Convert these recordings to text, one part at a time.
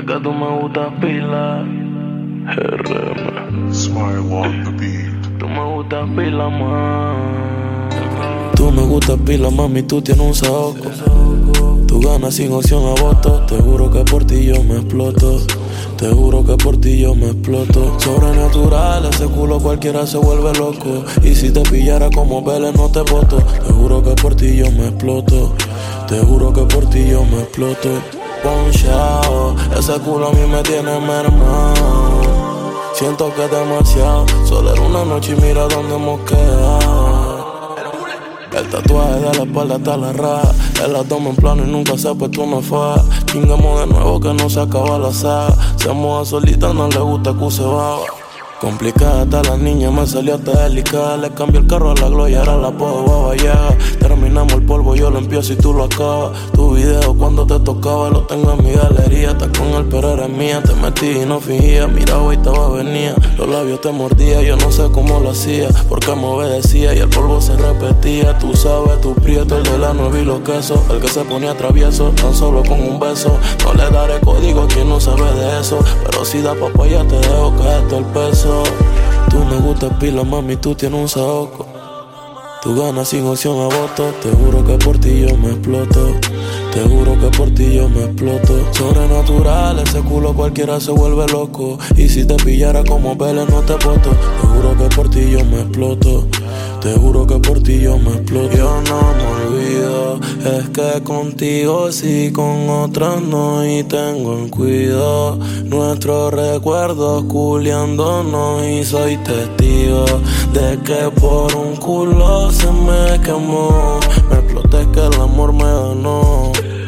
que tú me gustas pila. RM. Smile on the beat. Tú me gustas pila, man. Tú me gustas pila, mami, tú tienes un saoco. Tú ganas sin opción a voto. Te juro que por ti yo me exploto. Te juro que por ti yo me exploto. Sobrenatural, ese culo cualquiera se vuelve loco. Y si te pillara como Vélez no te voto. Te juro que por ti yo me exploto. Te juro que por ti yo me exploto. Ponchao, ese culo a mí me tiene mermado. Siento que es demasiado. Solo era una noche y mira dónde hemos quedado. El tatuaje de la espalda está la raja. El abdomen plano y nunca se ha puesto una faja. Chingamos de nuevo que no se acaba la saga. Se moja solita, no le gusta que se baba. Complicada está la niña, me salió hasta delicada. Le cambié el carro a la gloria, ahora la puedo baba llega. Terminamos el polvo, yo lo empiezo y tú lo acabas. Tu video cuando te tocaba lo tengo en mi galería. Estás con él pero eres mía, te metí y no fingía. Miraba y estaba venía, los labios te mordía. Yo no sé cómo lo hacía, porque me obedecía y el polvo se repetía. Tú sabes, tu prieto, el de la nueva y los quesos. El que se ponía travieso, tan solo con un beso. No le daré código a quien no sabe de eso, pero si da papaya te dejo caer todo el peso. Tú me gustas pila, mami, tú tienes un saoco. Tú ganas sin opción a voto. Te juro que por ti yo me exploto. Te juro que por ti yo me exploto. Sobrenatural, ese culo cualquiera se vuelve loco. Y si te pillara como Vélez no te voto. Te juro que por ti yo me exploto. Te juro que por ti yo me exploto. Yo no me olvido, es que contigo sí, con otras no. Y tengo en cuidado nuestros recuerdos culiándonos. Y soy testigo de que por un culo se me quemó. Me exploté que el amor me ganó.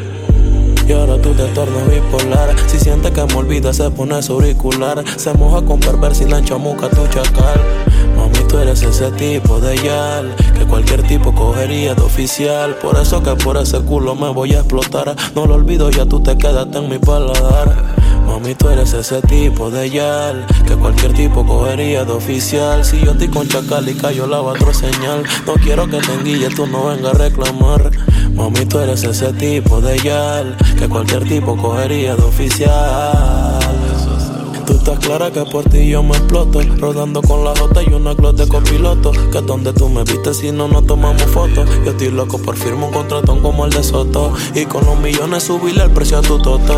Y ahora tú te tornas bipolar. Si sientes que me olvida se pone su auricular. Se moja con perversa y la chamuca tu chacal. Mami, tú eres ese tipo de yal que cualquier tipo cogería de oficial. Por eso que por ese culo me voy a explotar. No lo olvido, ya tú te quedaste en mi paladar. Mami, tú eres ese tipo de yal que cualquier tipo cogería de oficial. Si yo estoy con chacal y cayó la otro señal. No quiero que te enguille, tú no vengas a reclamar. Mami, tú eres ese tipo de yal que cualquier tipo cogería de oficial. Tú estás clara que por ti yo me exploto. Rodando con la jota y una glock de copiloto. Que es donde tú me viste si no nos tomamos fotos. Yo estoy loco por firmar un contratón como el de Soto. Y con los millones subirle el precio a tu toto.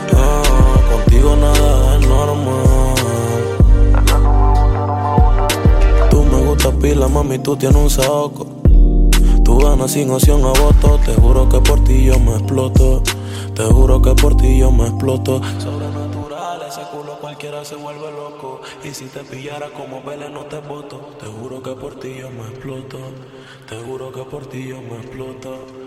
Contigo nada es normal. Tú me gustas pila, mami, tú tienes un saoco. Tú ganas sin opción a voto. Te juro que por ti yo me exploto. Te juro que por ti yo me exploto. Sobrenatural, ese culo cualquiera se vuelve loco. Y si te pillara como Vélez no te voto. Te juro que por ti yo me exploto. Te juro que por ti yo me exploto.